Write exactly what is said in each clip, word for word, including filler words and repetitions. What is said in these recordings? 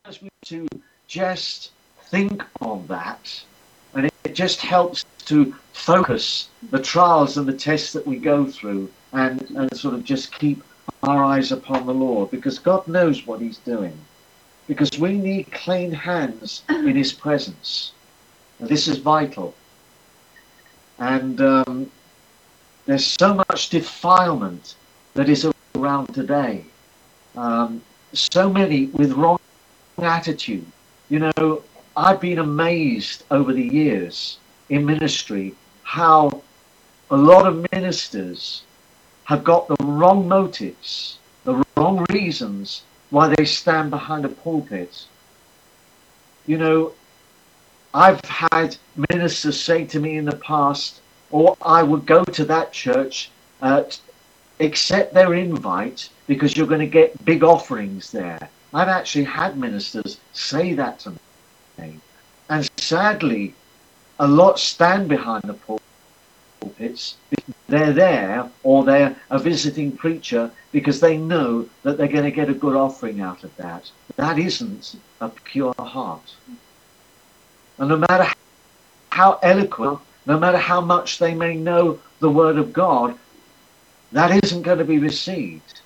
sometimes we need to just think on that, and it, it just helps to focus the trials and the tests that we go through, and, and sort of just keep our eyes upon the Lord, because God knows what he's doing. Because we need clean hands in his presence. And this is vital. And um, there's so much defilement that is around today. Um, so many with wrong attitude. You know, I've been amazed over the years in ministry how a lot of ministers have got the wrong motives, the wrong reasons why they stand behind a pulpit. You know, I've had ministers say to me in the past, or I would go to that church, uh, accept their invite because you're going to get big offerings there. I've actually had ministers say that to me. And sadly, a lot stand behind the pulpits. They're there, or they're a visiting preacher, because they know that they're going to get a good offering out of that. That isn't a pure heart. And no matter how eloquent, no matter how much they may know the Word of God, that isn't going to be received.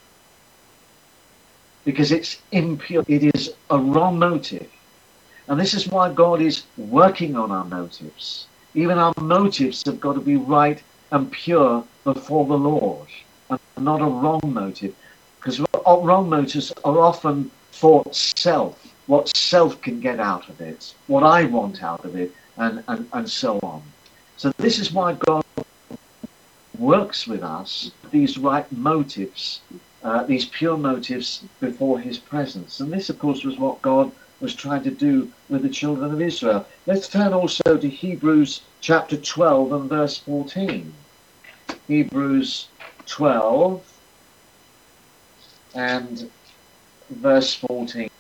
Because it's impure. It is a wrong motive. And this is why God is working on our motives. Even our motives have got to be right and pure before the Lord, and not a wrong motive. Because wrong motives are often for self, what self can get out of it, what I want out of it, and, and, and so on. So this is why God works with us, these right motives, uh, these pure motives before his presence. And this, of course, was what God was trying to do with the children of Israel. Let's turn also to Hebrews chapter twelve and verse fourteen. Hebrews twelve and verse fourteen.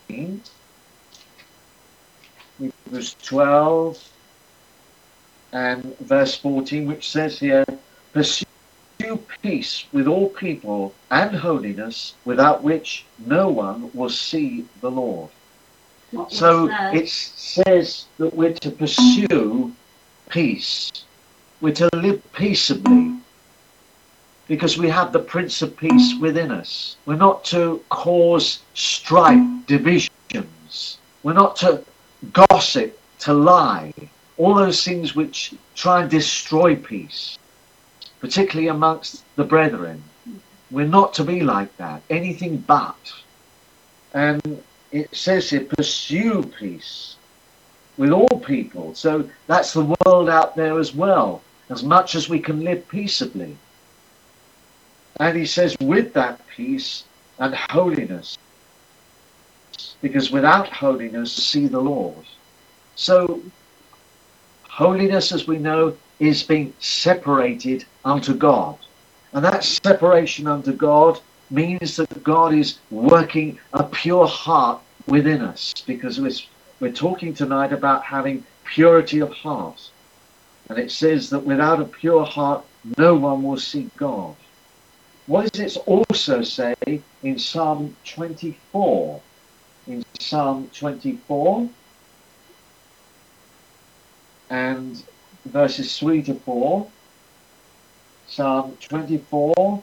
Hebrews twelve and verse fourteen, which says here, pursue peace with all people and holiness, without which no one will see the Lord. What So that? it says that we're to pursue peace. We're to live peaceably, because we have the Prince of Peace within us. We're not to cause strife, divisions. We're not to gossip, to lie. All those things which try and destroy peace, particularly amongst the brethren. We're not to be like that. Anything but. And it says here, pursue peace with all people. So that's the world out there as well, as much as we can live peaceably. And he says, with that peace and holiness, because without holiness, see the Lord. So holiness, as we know, is being separated unto God. And that separation unto God means that God is working a pure heart within us, because we're, we're talking tonight about having purity of heart. And it says that without a pure heart, no one will see God. What does it also say in Psalm twenty-four? In Psalm twenty-four and verses three to four. Psalm twenty-four,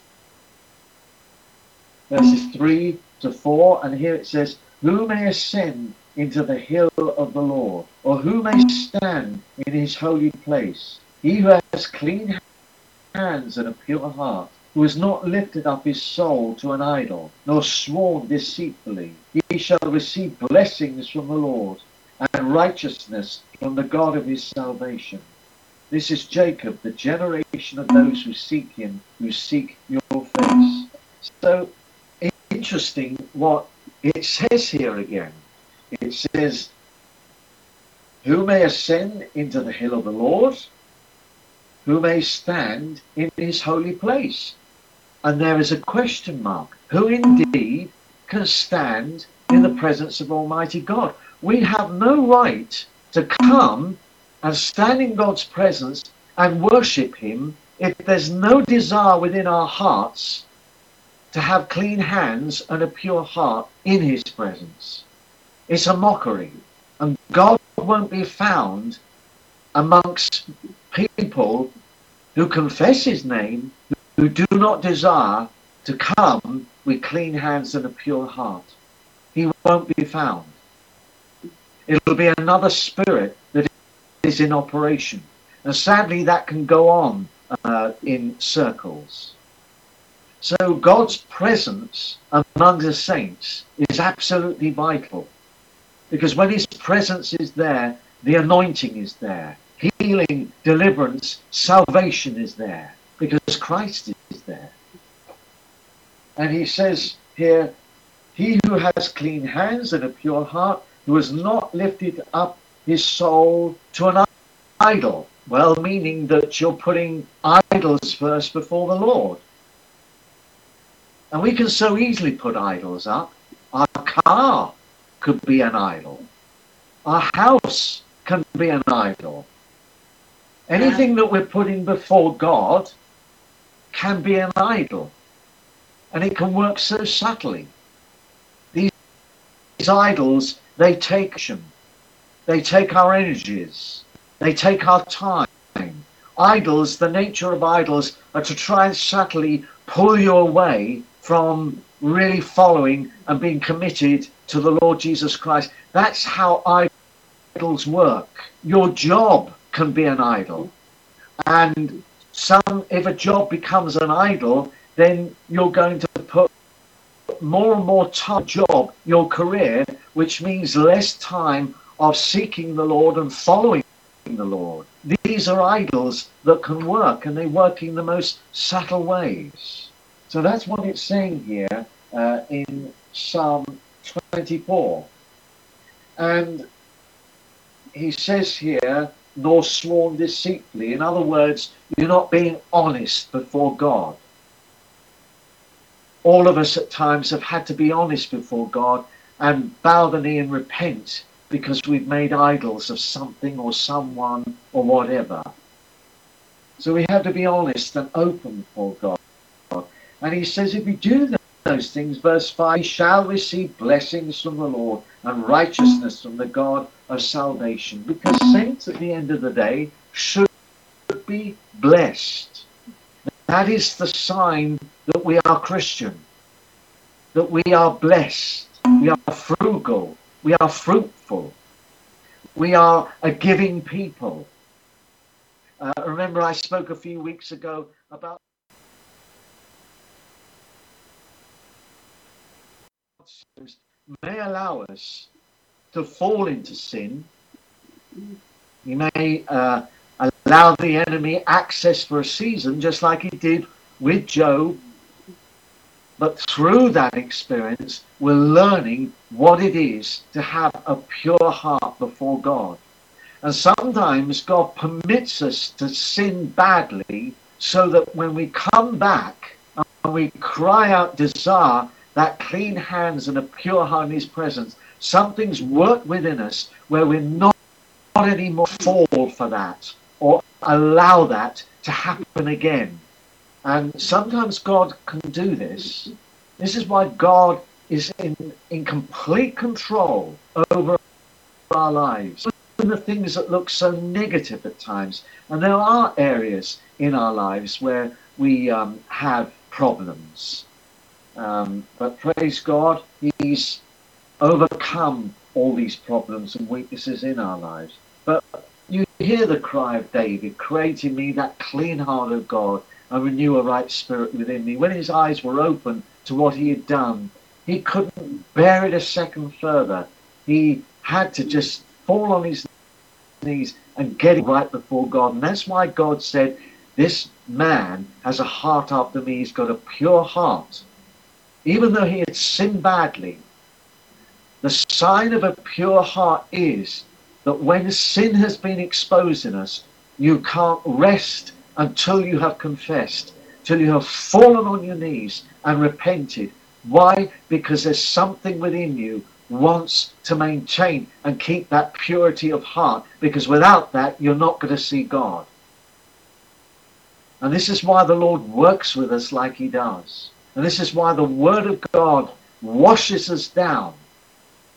verses three to four, and here it says, who may ascend into the hill of the Lord, or who may stand in his holy place? He who has clean hands and a pure heart, who has not lifted up his soul to an idol, nor sworn deceitfully, he shall receive blessings from the Lord, and righteousness from the God of his salvation. This is Jacob, the generation of those who seek him, who seek your face. So interesting what it says here again. It says, who may ascend into the hill of the Lord? Who may stand in his holy place? And there is a question mark. Who indeed can stand in the presence of Almighty God? We have no right to come and stand in God's presence and worship him if there's no desire within our hearts to have clean hands and a pure heart in his presence. It's a mockery. And God won't be found amongst people who confess his name, who do not desire to come with clean hands and a pure heart. He won't be found. It'll be another spirit that is in operation. And sadly, that can go on uh, in circles. So God's presence among the saints is absolutely vital. Because when his presence is there, the anointing is there. Healing, deliverance, salvation is there. Because Christ is there. And he says here, he who has clean hands and a pure heart, who has not lifted up his soul to an idol. Well, meaning that you're putting idols first before the Lord. And we can so easily put idols up. Our car could be an idol. Our house can be an idol. Anything that we're putting before God can be an idol. And it can work so subtly. These, these idols, they take action. They take our energies. They take our time. Idols, the nature of idols, are to try and subtly pull you away from really following and being committed to the Lord Jesus Christ. That's how idols work. Your job can be an idol. And some, if a job becomes an idol, then you're going to put more and more time job, your career, which means less time of seeking the Lord and following the Lord. These are idols that can work, and they work in the most subtle ways. So that's what it's saying here uh, in Psalm twenty-four. And he says here, nor sworn deceitfully. In other words, you're not being honest before God. All of us at times have had to be honest before God and bow the knee and repent because we've made idols of something or someone or whatever. So we have to be honest and open before God. And he says, if we do those things, verse five, we shall receive blessings from the Lord and righteousness from the God of salvation. Because saints, at the end of the day, should be blessed. That is the sign that we are Christian, that we are blessed, we are frugal, we are fruitful, we are a giving people. Uh, remember I spoke a few weeks ago about may allow us to fall into sin. He may uh, allow the enemy access for a season, just like he did with Job. But through that experience, we're learning what it is to have a pure heart before God. And sometimes God permits us to sin badly so that when we come back and we cry out desire, that clean hands and a pure heart in his presence, something's worked within us where we're not, not anymore fall for that or allow that to happen again. And sometimes God can do this. This is why God is in, in complete control over our lives. Even the things that look so negative at times. And there are areas in our lives where we um, have problems. Um, but praise God, he's overcome all these problems and weaknesses in our lives. But you hear the cry of David, create in me that clean heart of God and renew a right spirit within me. When his eyes were open to what he had done, he couldn't bear it a second further. He had to just fall on his knees and get it right before God. And that's why God said, this man has a heart after me. He's got a pure heart. Even though he had sinned badly, the sign of a pure heart is that when sin has been exposed in us, you can't rest until you have confessed, till you have fallen on your knees and repented. Why? Because there's something within you wants to maintain and keep that purity of heart, because without that, you're not going to see God. And this is why the Lord works with us like he does. And this is why the Word of God washes us down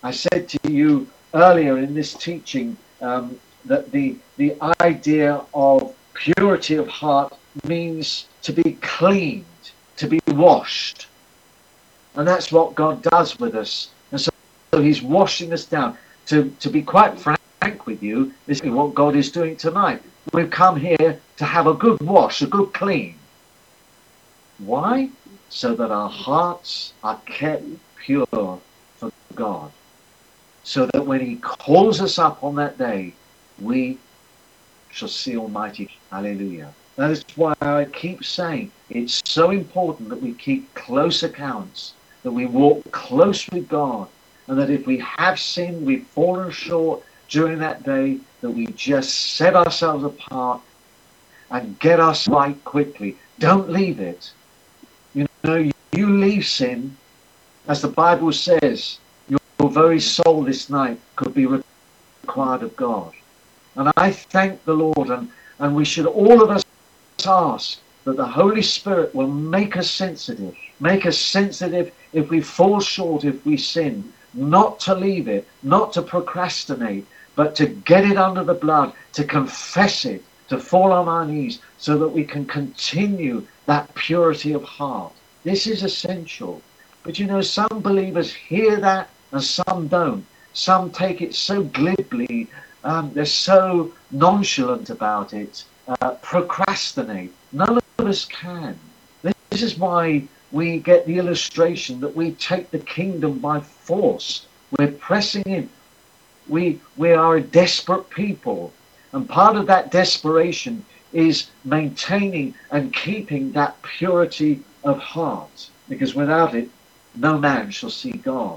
I said to you earlier in this teaching um, that the, the idea of purity of heart means to be cleaned, to be washed. And that's what God does with us. And so, so he's washing us down. To, to be quite frank with you, this is what God is doing tonight. We've come here to have a good wash, a good clean. Why? So that our hearts are kept pure for God. So that when he calls us up on that day, we shall see Almighty. Hallelujah. That is why I keep saying it's so important that we keep close accounts, that we walk close with God, and that if we have sinned, we've fallen short during that day, that we just set ourselves apart and get us right quickly. Don't leave it. You know, you leave sin, as the Bible says, your very soul this night could be required of God. And I thank the Lord, and, and we should all of us ask that the Holy Spirit will make us sensitive, make us sensitive if we fall short, if we sin, not to leave it, not to procrastinate, but to get it under the blood, to confess it, to fall on our knees so that we can continue that purity of heart. This is essential. But you know, some believers hear that and some don't. Some take it so glibly, um, they're so nonchalant about it, uh, procrastinate. None of us can. This is why we get the illustration that we take the kingdom by force. We're pressing in. We, we are a desperate people. And part of that desperation is maintaining and keeping that purity of heart. Because without it, no man shall see God.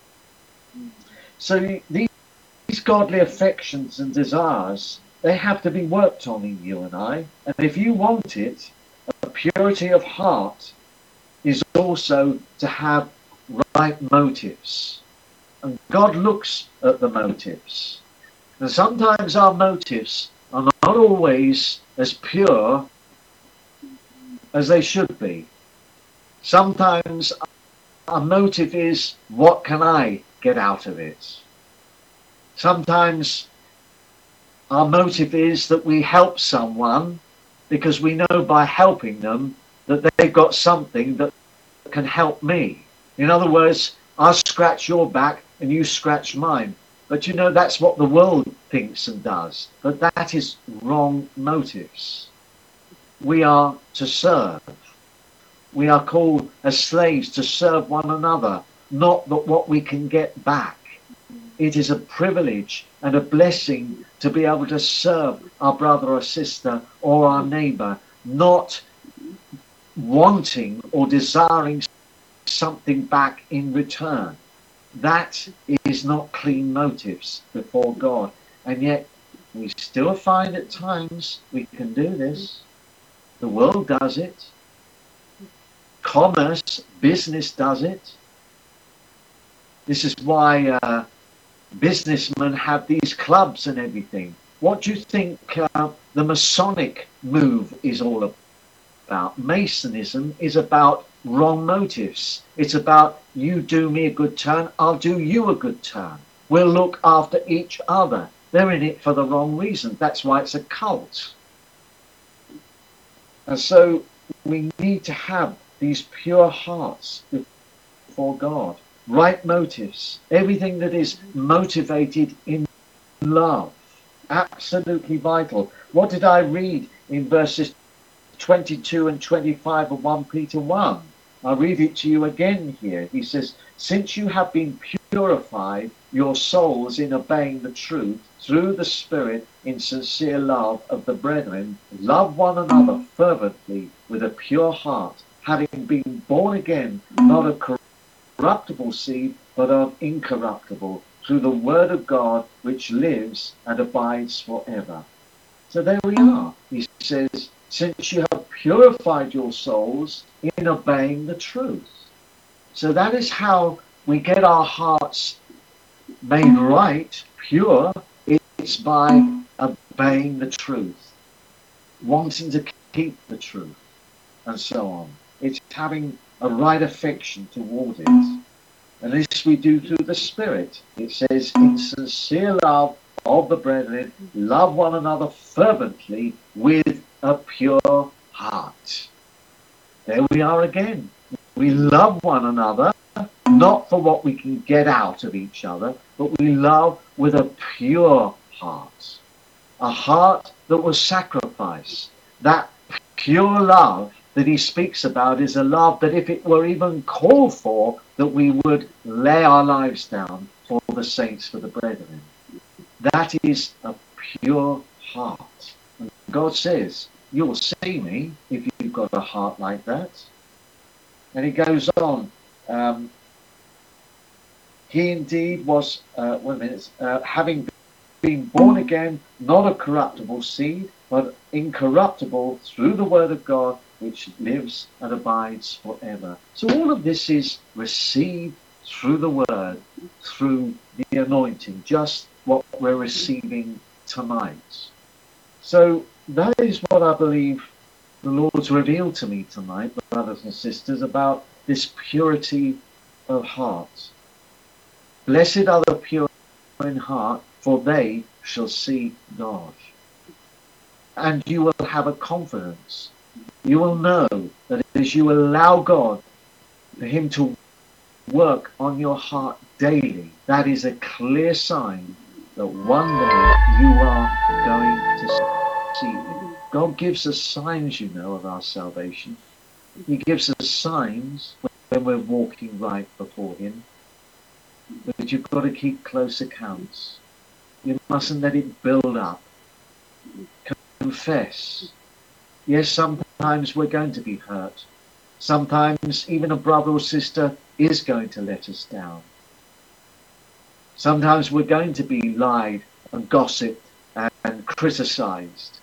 So these godly affections and desires, they have to be worked on in you and I. And if you want it, a purity of heart is also to have right motives. And God looks at the motives. And sometimes our motives are not always as pure as they should be. Sometimes our motive is, what can I get out of it? Sometimes our motive is that we help someone because we know by helping them that they've got something that can help me. In other words, I'll scratch your back and you scratch mine. But you know, that's what the world thinks and does. But that is wrong motives. We are to serve. We are called as slaves to serve one another, not that what we can get back. It is a privilege and a blessing to be able to serve our brother or sister or our neighbor, not wanting or desiring something back in return. That is not clean motives before God. And yet we still find at times we can do this. The world does it. Commerce, business does it. This is why uh, businessmen have these clubs and everything. What do you think uh, the Masonic move is all about? Masonism is about wrong motives. It's about, you do me a good turn, I'll do you a good turn. We'll look after each other. They're in it for the wrong reason. That's why it's a cult. And so we need to have these pure hearts before God. Right motives. Everything that is motivated in love. Absolutely vital. What did I read in verses twenty-two and twenty-five of First Peter one? I'll read it to you again here. He says, since you have been purified your souls in obeying the truth through the Spirit in sincere love of the brethren, love one another fervently with a pure heart, having been born again, not of corruptible seed, but of incorruptible, through the word of God, which lives and abides forever. So there we are. He says, since you have purified your souls in obeying the truth. So that is how we get our hearts made right, pure. It's by obeying the truth, wanting to keep the truth, and so on. It's having a right affection toward it. And this we do through the Spirit. It says, in sincere love of the brethren, love one another fervently with a pure heart. There we are again. We love one another, not for what we can get out of each other, but we love with a pure heart. A heart that will sacrifice. That pure love that he speaks about is a love that if it were even called for, that we would lay our lives down for the saints, for the brethren. That is a pure heart. And God says, you'll see me if you've got a heart like that. And he goes on, um, he indeed was, uh, wait a minute, uh, having been born again, not of corruptible seed, but incorruptible through the word of God, which lives and abides forever. So all of this is received through the word, through the anointing, just what we're receiving tonight. So that is what I believe the Lord's revealed to me tonight, brothers and sisters, about this purity of heart. Blessed are the pure in heart, for they shall see God. And you will have a confidence. You will know that as you allow God, for him to work on your heart daily, that is a clear sign that one day you are going to see him. God gives us signs, you know, of our salvation. He gives us signs when we're walking right before him. But you've got to keep close accounts. You mustn't let it build up. Confess. Yes, sometimes we're going to be hurt. Sometimes even a brother or sister is going to let us down. Sometimes we're going to be lied and gossiped and criticized.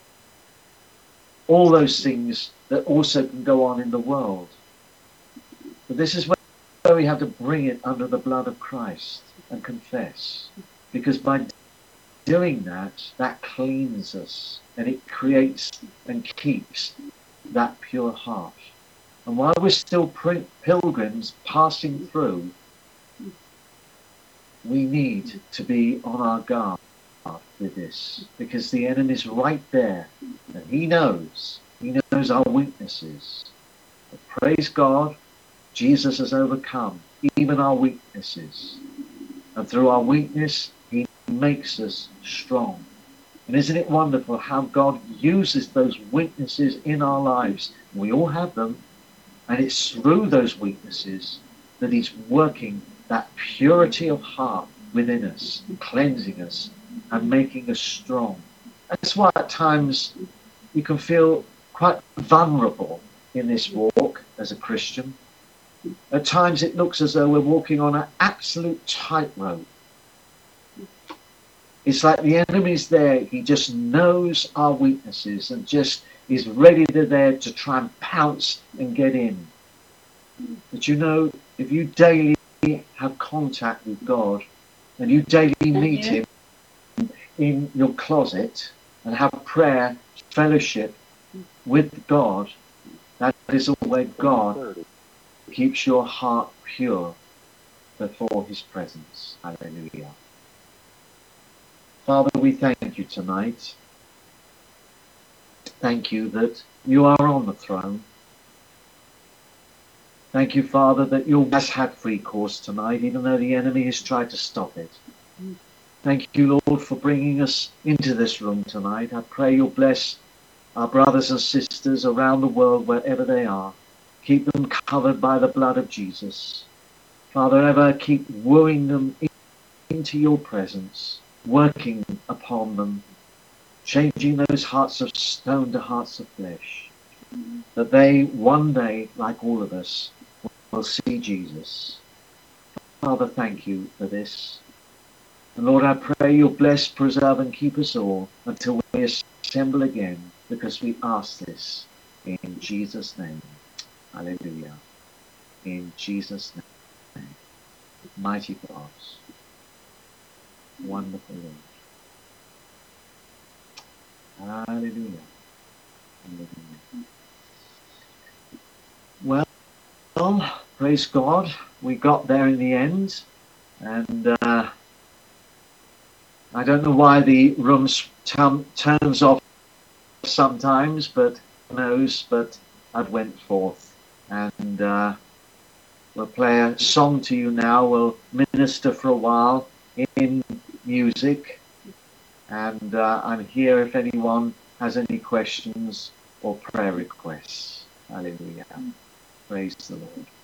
All those things that also can go on in the world. But this is where we have to bring it under the blood of Christ and confess. Because by doing that, that cleans us and it creates and keeps that pure heart. And while we're still pilgrims passing through, we need to be on our guard with this, because the enemy's right there and he knows, he knows our weaknesses. But praise God, Jesus has overcome even our weaknesses. And through our weakness, he makes us strong. And isn't it wonderful how God uses those weaknesses in our lives? We all have them. And it's through those weaknesses that he's working that purity of heart within us, cleansing us and making us strong. That's why at times you can feel quite vulnerable in this walk as a Christian. At times it looks as though we're walking on an absolute tightrope. It's like the enemy's there. He just knows our weaknesses and just is ready to there to try and pounce and get in. But you know, if you daily have contact with God and you daily meet him in your closet and have prayer, fellowship with God, that is where God keeps your heart pure before his presence. Hallelujah. Father, we thank you tonight. Thank you that you are on the throne. Thank you, Father, that your has had free course tonight, even though the enemy has tried to stop it. Thank you, Lord, for bringing us into this room tonight. I pray you'll bless our brothers and sisters around the world, wherever they are. Keep them covered by the blood of Jesus. Father, ever keep wooing them into your presence, working upon them, changing those hearts of stone to hearts of flesh, that they one day, like all of us, will see Jesus. Father, thank you for this. And Lord, I pray you'll bless, preserve and keep us all until we assemble again, because we ask this in Jesus' name. Hallelujah. In Jesus' name. Mighty God. Wonderful Lord. Hallelujah. Hallelujah. Well, praise God, we got there in the end. And uh, I don't know why the room turns off sometimes, but who knows, but I've went forth. And uh, we'll play a song to you now. We'll minister for a while in music. And uh, I'm here if anyone has any questions or prayer requests. Hallelujah. Praise the Lord.